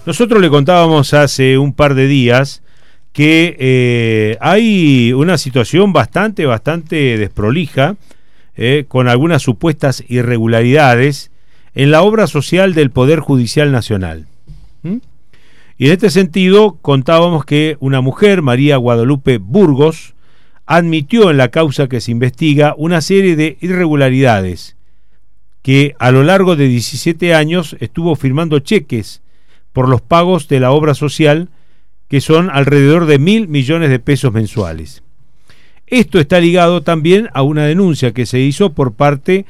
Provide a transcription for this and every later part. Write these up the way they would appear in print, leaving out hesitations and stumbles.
Nosotros le contábamos hace un par de días que hay una situación bastante desprolija, con algunas supuestas irregularidades en la obra social del Poder Judicial Nacional. Y en este sentido contábamos que una mujer, María Guadalupe Burgos, admitió en la causa que se investiga una serie de irregularidades, que a lo largo de 17 años estuvo firmando cheques por los pagos de la obra social, que son alrededor de 1.000 millones de pesos mensuales. Esto está ligado también a una denuncia que se hizo por parte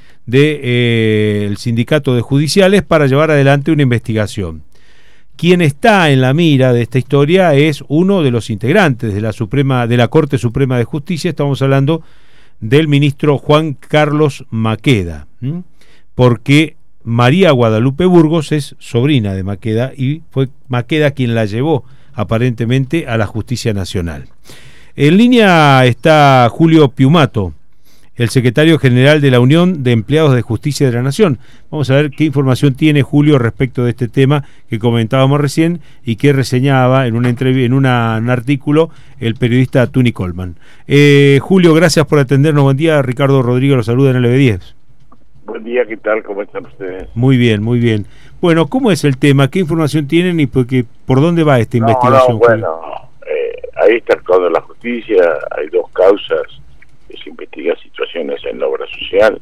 del Sindicato de Judiciales para llevar adelante una investigación. Quien está en la mira de esta historia es uno de los integrantes de la Corte Suprema de Justicia. Estamos hablando del ministro Juan Carlos Maqueda, porque María Guadalupe Burgos es sobrina de Maqueda y fue Maqueda quien la llevó aparentemente a la Justicia Nacional. En línea está Julio Piumato, el secretario general de la Unión de Empleados de Justicia de la Nación. Vamos a ver qué información tiene Julio respecto de este tema que comentábamos recién y que reseñaba en un artículo el periodista Tuni Coleman. Julio, gracias por atendernos. Buen día. Ricardo Rodríguez los saluda en el LB10. Buen día, ¿qué tal? ¿Cómo están ustedes? Muy bien, muy bien. Bueno, ¿cómo es el tema? ¿Qué información tienen y por dónde va esta investigación? Bueno, ahí está actuando la justicia. Hay dos causas que se investigan, situaciones en la obra social.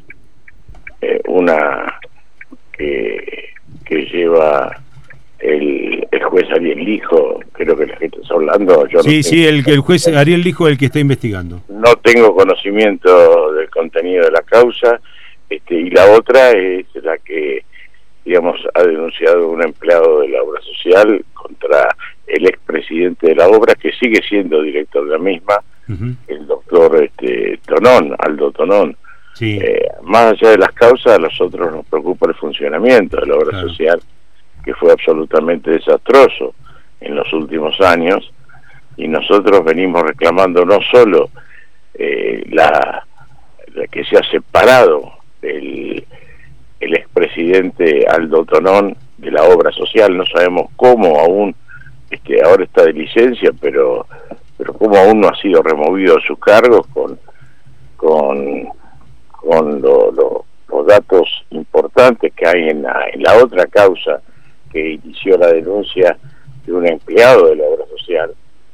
Una que lleva el juez Ariel Lijo, creo que la gente está hablando. El juez Ariel Lijo es el que está investigando. No tengo conocimiento del contenido de la causa. Y la otra es la que, digamos, ha denunciado un empleado de la obra social contra el expresidente de la obra, que sigue siendo director de la misma, el doctor Tonón, Aldo Tonón. Sí. Más allá de las causas, a nosotros nos preocupa el funcionamiento de la obra social, que fue absolutamente desastroso en los últimos años, y nosotros venimos reclamando no solo la que se ha separado el expresidente Aldo Tonón de la obra social. No sabemos cómo aún ahora está de licencia, pero cómo aún no ha sido removido de sus cargos con los datos importantes que hay en la otra causa que inició la denuncia de un empleado de la obra social,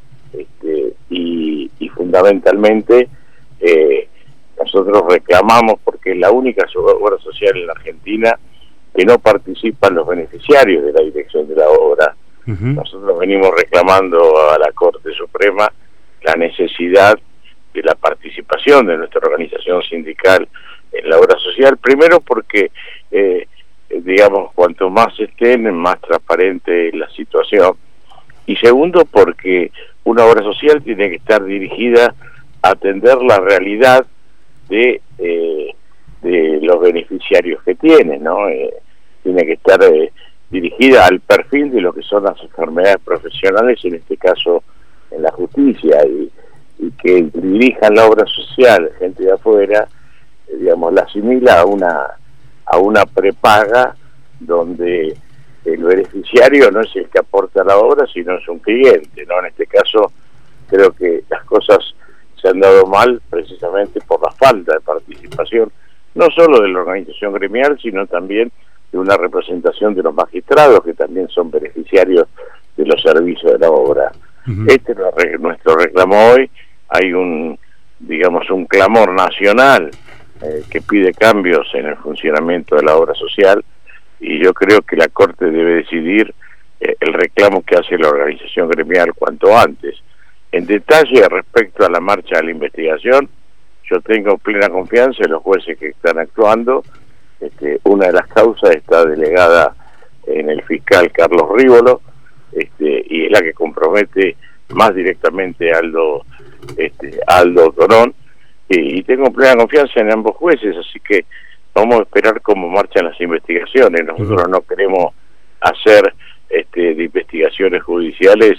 y fundamentalmente nosotros reclamamos, porque es la única obra social en la Argentina que no participan los beneficiarios de la dirección de la obra. Nosotros venimos reclamando a la Corte Suprema la necesidad de la participación de nuestra organización sindical en la obra social, primero porque digamos, cuanto más estén, más transparente es la situación, y segundo porque una obra social tiene que estar dirigida a atender la realidad de los beneficiarios que tiene, ¿no? Tiene que estar dirigida al perfil de lo que son las enfermedades profesionales, en este caso en la justicia, y que dirijan la obra social gente de afuera, digamos, la asimila a una prepaga donde el beneficiario no es el que aporta la obra, sino es un cliente, ¿no? En este caso creo que las cosas se han dado mal precisamente por la falta de participación, no solo de la organización gremial, sino también de una representación de los magistrados, que también son beneficiarios de los servicios de la obra. Este es nuestro reclamo hoy. Hay un clamor nacional que pide cambios en el funcionamiento de la obra social, y yo creo que la Corte debe decidir el reclamo que hace la organización gremial cuanto antes. En detalle, respecto a la marcha de la investigación, yo tengo plena confianza en los jueces que están actuando. Una de las causas está delegada en el fiscal Carlos Rívolo, y es la que compromete más directamente a Aldo Tonón, y tengo plena confianza en ambos jueces, así que vamos a esperar cómo marchan las investigaciones. Nosotros no queremos hacer de investigaciones judiciales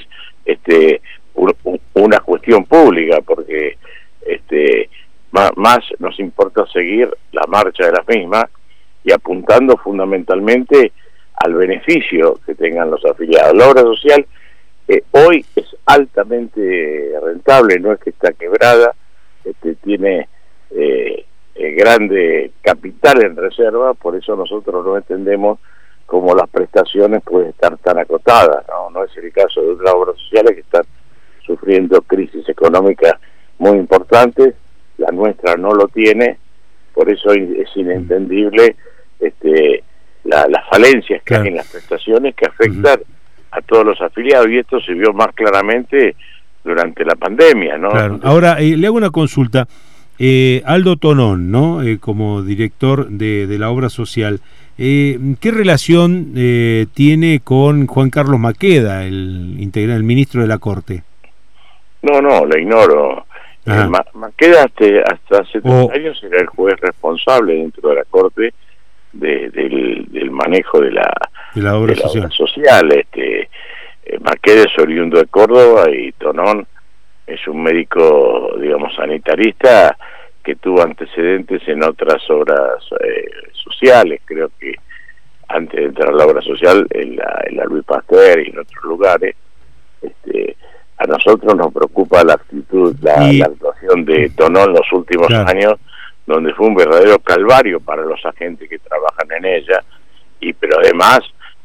una cuestión pública, porque más nos importa seguir la marcha de las mismas y apuntando fundamentalmente al beneficio que tengan los afiliados. La obra social hoy es altamente rentable, no es que está quebrada, tiene grande capital en reserva, por eso nosotros no entendemos cómo las prestaciones pueden estar tan acotadas, no es el caso de otras obras sociales que están sufriendo crisis económicas muy importantes, la nuestra no lo tiene, por eso es inentendible las falencias que hay en las prestaciones que afectan a todos los afiliados, y esto se vio más claramente durante la pandemia, ¿no? Claro. Ahora, le hago una consulta. Aldo Tonón, ¿no? Como director de la obra social, ¿qué relación tiene con Juan Carlos Maqueda, el ministro de la Corte? No, lo ignoro. Maqueda hasta hace 3 años era el juez responsable dentro de la Corte del manejo de la obra social. Maqueda es oriundo de Córdoba y Tonón es un médico, digamos, sanitarista que tuvo antecedentes en otras obras sociales. Creo que antes de entrar a la obra social, en la Luis Pasteur y en otros lugares, a nosotros nos preocupa la actitud, la actuación de Tonón en los últimos años, donde fue un verdadero calvario para los agentes que trabajan en ella, pero además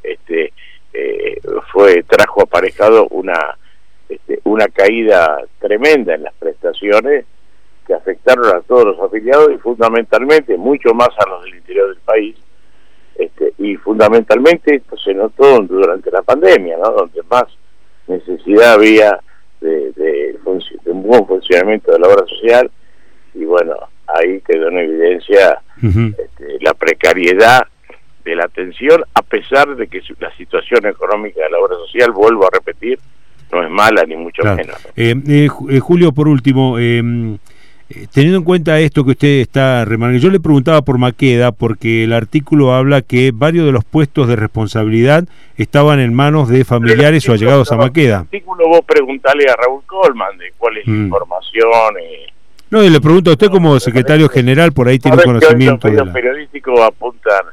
trajo aparejado una caída tremenda en las prestaciones que afectaron a todos los afiliados y fundamentalmente mucho más a los del interior del país, y fundamentalmente esto se notó durante la pandemia, ¿no? Donde más necesidad había de un buen funcionamiento de la obra social, y bueno, ahí quedó en evidencia la precariedad de la atención, a pesar de que la situación económica de la obra social, vuelvo a repetir, no es mala ni mucho menos. Julio, por último, teniendo en cuenta esto que usted está remarcando, yo le preguntaba por Maqueda porque el artículo habla que varios de los puestos de responsabilidad estaban en manos de familiares o allegados a Maqueda. El artículo vos preguntale a Raúl Colman de cuál es la información. No, y le pregunto a usted como secretario general, por ahí tiene conocimiento. Los medios periodísticos apuntan,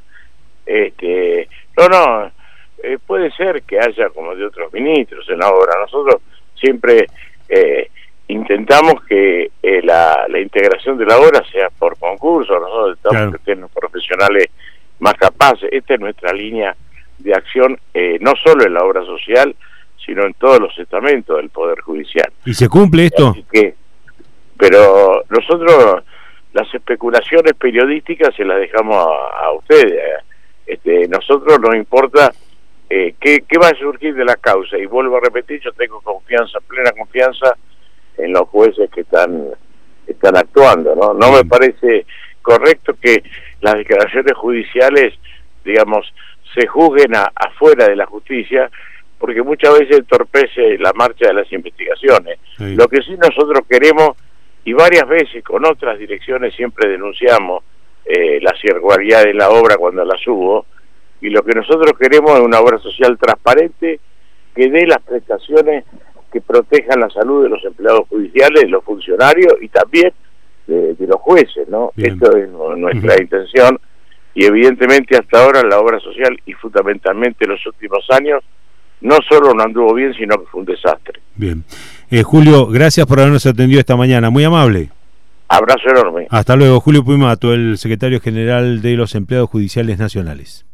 puede ser que haya como de otros ministros en la obra. Nosotros siempre intentamos que la integración de la obra sea por concurso. Nosotros estamos que tenemos profesionales más capaces. Esta es nuestra línea de acción, no solo en la obra social, sino en todos los estamentos del Poder Judicial. ¿Y se cumple esto? Pero nosotros las especulaciones periodísticas se las dejamos a ustedes. Nosotros nos importa qué va a surgir de la causa, y vuelvo a repetir, yo tengo plena confianza en los jueces que están actuando, no me parece correcto que las declaraciones judiciales, digamos, se juzguen afuera de la justicia, porque muchas veces entorpece la marcha de las investigaciones. Lo que sí nosotros queremos, y varias veces con otras direcciones siempre denunciamos las irregularidades de la obra cuando las hubo, y lo que nosotros queremos es una obra social transparente que dé las prestaciones que protejan la salud de los empleados judiciales, de los funcionarios y también de los jueces, ¿no? Esto es nuestra intención, y evidentemente hasta ahora la obra social, y fundamentalmente en los últimos años, no solo no anduvo bien, sino que fue un desastre. Bien. Julio, gracias por habernos atendido esta mañana, muy amable. Abrazo enorme. Hasta luego. Julio Puimato, el secretario general de los Empleados Judiciales Nacionales.